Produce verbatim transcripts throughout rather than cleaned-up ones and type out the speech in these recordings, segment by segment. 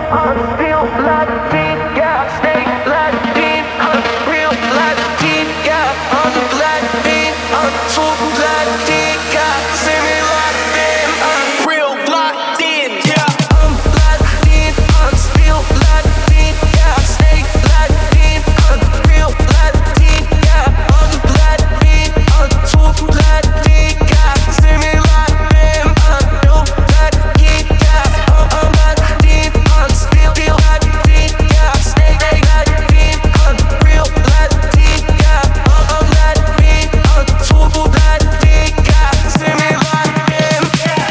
I'm still Latin, yeah, stay Latin. I'm real Latin, yeah, I'm Latin. I'm true Latin, yeah, see me Latin. I'm real Latin, yeah. I'm Latin, I'm still Latin, yeah, stay Latin. I'm real Latin, yeah, I'm Latin. I'm true Latin, yeah, see me Latin. I'm real Latin, yeah, I'm Latin. I'm still Latin, yeah, stay Latin. I'm real Latin, yeah, I'm Latin. I'm true Latin, yeah, see me Latin.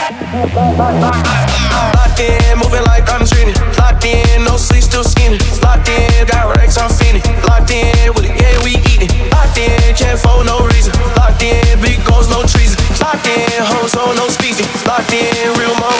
Locked in, moving like I'm training. Locked in, no sleep, still scheming. Locked in, got racks, I'm feeding. Locked in, with it, yeah, we eating. Locked in, can't fold no reason. Locked in, big goals, no treason. Locked in, hoes, so no speaking. Locked in, real mom.